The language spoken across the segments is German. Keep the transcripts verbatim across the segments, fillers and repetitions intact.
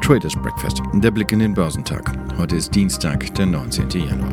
Traders Breakfast, der Blick in den Börsentag. Heute ist Dienstag, der neunzehnten Januar.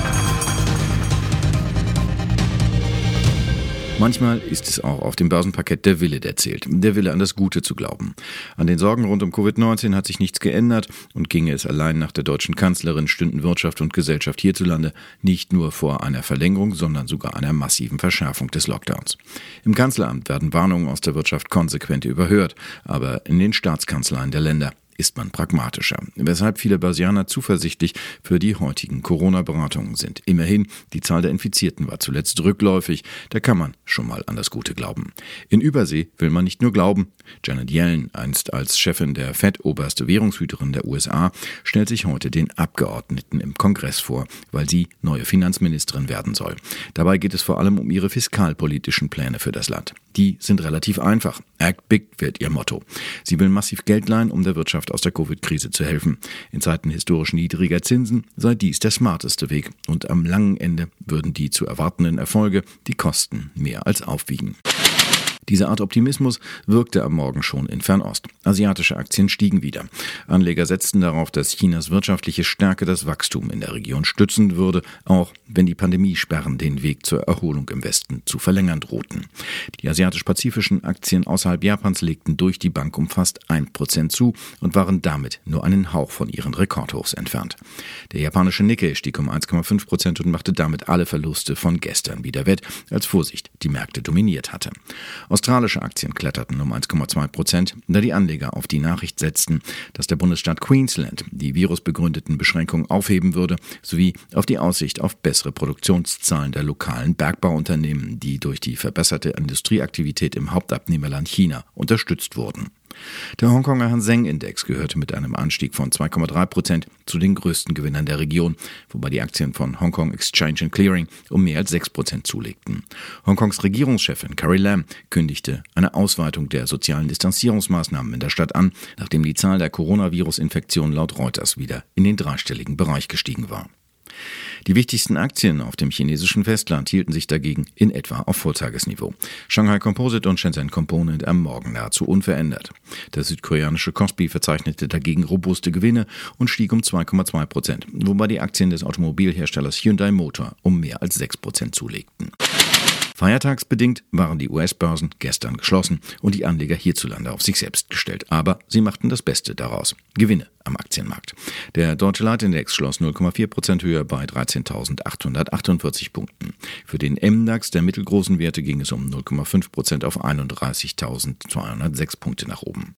Manchmal ist es auch auf dem Börsenparkett der Wille, der zählt. Der Wille, an das Gute zu glauben. An den Sorgen rund um Covid neunzehn hat sich nichts geändert und ginge es allein nach der deutschen Kanzlerin, stünden Wirtschaft und Gesellschaft hierzulande nicht nur vor einer Verlängerung, sondern sogar einer massiven Verschärfung des Lockdowns. Im Kanzleramt werden Warnungen aus der Wirtschaft konsequent überhört, aber in den Staatskanzleien der Länder ist man pragmatischer, weshalb viele Börsianer zuversichtlich für die heutigen Corona-Beratungen sind. Immerhin, die Zahl der Infizierten war zuletzt rückläufig, da kann man schon mal an das Gute glauben. In Übersee will man nicht nur glauben. Janet Yellen, einst als Chefin der Fed, oberste Währungshüterin der U S A, stellt sich heute den Abgeordneten im Kongress vor, weil sie neue Finanzministerin werden soll. Dabei geht es vor allem um ihre fiskalpolitischen Pläne für das Land. Die sind relativ einfach. Act Big wird ihr Motto. Sie will massiv Geld leihen, um der Wirtschaft aus der Covid-Krise zu helfen. In Zeiten historisch niedriger Zinsen sei dies der smarteste Weg und am langen Ende würden die zu erwartenden Erfolge die Kosten mehr als aufwiegen. Diese Art Optimismus wirkte am Morgen schon in Fernost. Asiatische Aktien stiegen wieder. Anleger setzten darauf, dass Chinas wirtschaftliche Stärke das Wachstum in der Region stützen würde, auch wenn die Pandemiesperren den Weg zur Erholung im Westen zu verlängern drohten. Die asiatisch-pazifischen Aktien außerhalb Japans legten durch die Bank um fast ein Prozent zu und waren damit nur einen Hauch von ihren Rekordhochs entfernt. Der japanische Nikkei stieg um eins Komma fünf Prozent und machte damit alle Verluste von gestern wieder wett, als Vorsicht die Märkte dominiert hatte. Australische Aktien kletterten um eins Komma zwei Prozent, da die Anleger auf die Nachricht setzten, dass der Bundesstaat Queensland die virusbegründeten Beschränkungen aufheben würde, sowie auf die Aussicht auf bessere Produktionszahlen der lokalen Bergbauunternehmen, die durch die verbesserte Industrieaktivität im Hauptabnehmerland China unterstützt wurden. Der Hongkonger Hang Seng Index gehörte mit einem Anstieg von zwei Komma drei Prozent zu den größten Gewinnern der Region, wobei die Aktien von Hong Kong Exchange and Clearing um mehr als sechs Prozent zulegten. Hongkongs Regierungschefin Carrie Lam kündigte eine Ausweitung der sozialen Distanzierungsmaßnahmen in der Stadt an, nachdem die Zahl der Coronavirus-Infektionen laut Reuters wieder in den dreistelligen Bereich gestiegen war. Die wichtigsten Aktien auf dem chinesischen Festland hielten sich dagegen in etwa auf Vortagesniveau. Shanghai Composite und Shenzhen Component am Morgen nahezu unverändert. Der südkoreanische Kospi verzeichnete dagegen robuste Gewinne und stieg um zwei Komma zwei Prozent, wobei die Aktien des Automobilherstellers Hyundai Motor um mehr als sechs Prozent zulegten. Feiertagsbedingt waren die U S-Börsen gestern geschlossen und die Anleger hierzulande auf sich selbst gestellt. Aber sie machten das Beste daraus. Gewinne am Aktienmarkt. Der deutsche Leitindex schloss null Komma vier Prozent höher bei dreizehntausendachthundertachtundvierzig Punkten. Für den M DAX der mittelgroßen Werte ging es um null Komma fünf Prozent auf einunddreißigtausendzweihundertsechs Punkte nach oben.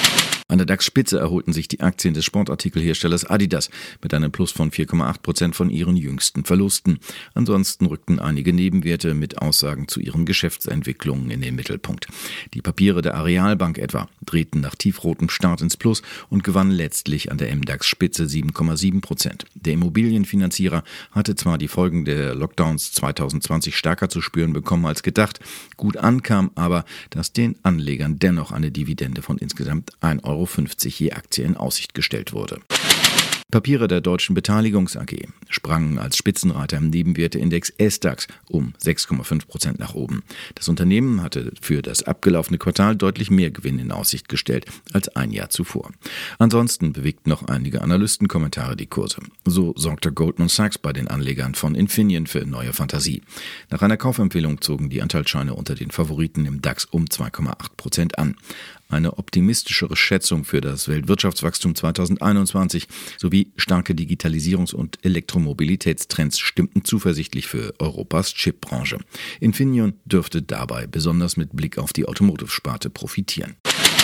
An der DAX-Spitze erholten sich die Aktien des Sportartikelherstellers Adidas mit einem Plus von vier Komma acht Prozent von ihren jüngsten Verlusten. Ansonsten rückten einige Nebenwerte mit Aussagen zu ihren Geschäftsentwicklungen in den Mittelpunkt. Die Papiere der Arealbank etwa drehten nach tiefrotem Start ins Plus und gewannen letztlich an der M DAX-Spitze sieben Komma sieben Prozent. Der Immobilienfinanzierer hatte zwar die Folgen der Lockdowns zwanzig zwanzig stärker zu spüren bekommen als gedacht. Gut ankam aber, dass den Anlegern dennoch eine Dividende von insgesamt ein Euro fünfzig je Aktie in Aussicht gestellt wurde. Papiere der Deutschen Beteiligungs A G sprangen als Spitzenreiter im Nebenwerteindex S DAX um sechs Komma fünf Prozent nach oben. Das Unternehmen hatte für das abgelaufene Quartal deutlich mehr Gewinn in Aussicht gestellt als ein Jahr zuvor. Ansonsten bewegten noch einige Analystenkommentare die Kurse. So sorgte Goldman Sachs bei den Anlegern von Infineon für neue Fantasie. Nach einer Kaufempfehlung zogen die Anteilsscheine unter den Favoriten im DAX um zwei Komma acht Prozent an. Eine optimistischere Schätzung für das Weltwirtschaftswachstum zwanzig einundzwanzig sowie starke Digitalisierungs- und Elektromobilitätstrends stimmten zuversichtlich für Europas Chipbranche. Infineon dürfte dabei besonders mit Blick auf die Automotive-Sparte profitieren.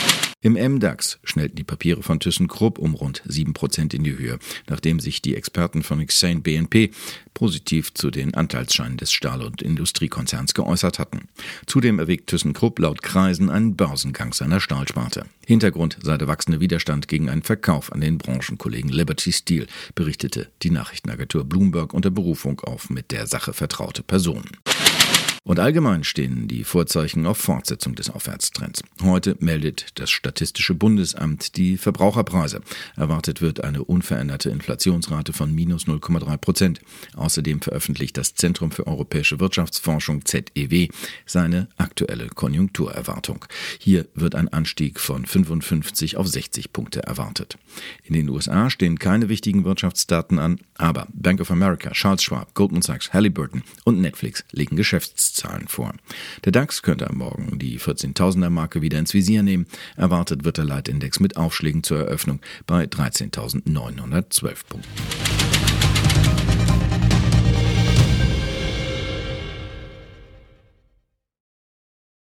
Im M DAX schnellten die Papiere von ThyssenKrupp um rund sieben Prozent in die Höhe, nachdem sich die Experten von Exane B N P positiv zu den Anteilsscheinen des Stahl- und Industriekonzerns geäußert hatten. Zudem erwägt ThyssenKrupp laut Kreisen einen Börsengang seiner Stahlsparte. Hintergrund sei der wachsende Widerstand gegen einen Verkauf an den Branchenkollegen Liberty Steel, berichtete die Nachrichtenagentur Bloomberg unter Berufung auf mit der Sache vertraute Personen. Und allgemein stehen die Vorzeichen auf Fortsetzung des Aufwärtstrends. Heute meldet das Statistische Bundesamt die Verbraucherpreise. Erwartet wird eine unveränderte Inflationsrate von minus null Komma drei Prozent. Außerdem veröffentlicht das Zentrum für europäische Wirtschaftsforschung Z E W seine aktuelle Konjunkturerwartung. Hier wird ein Anstieg von fünfundfünfzig auf sechzig Punkte erwartet. In den U S A stehen keine wichtigen Wirtschaftsdaten an, aber Bank of America, Charles Schwab, Goldman Sachs, Halliburton und Netflix legen Geschäftszahlen vor. Der DAX könnte am Morgen die vierzehntausender-Marke wieder ins Visier nehmen. Erwartet wird der Leitindex mit Aufschlägen zur Eröffnung bei dreizehntausendneunhundertzwölf Punkten.